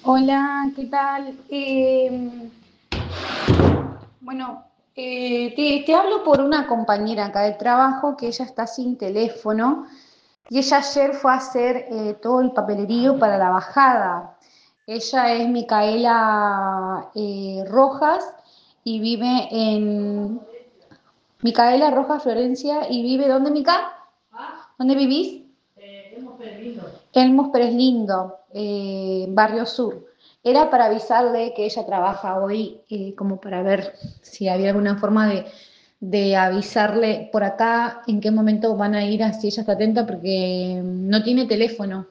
Hola, ¿qué tal? Bueno, te hablo por una compañera acá de trabajo que ella está sin teléfono y ella ayer fue a hacer todo el papelerío para la bajada. Ella es Micaela Rojas y vive en Micaela Rojas Florencia y vive ¿dónde, Mica? ¿Dónde vivís? Elmos Pérez Lindo, Barrio Sur. Era para avisarle que ella trabaja hoy, como para ver si había alguna forma de avisarle por acá en qué momento van a ir, así ella está atenta, porque no tiene teléfono.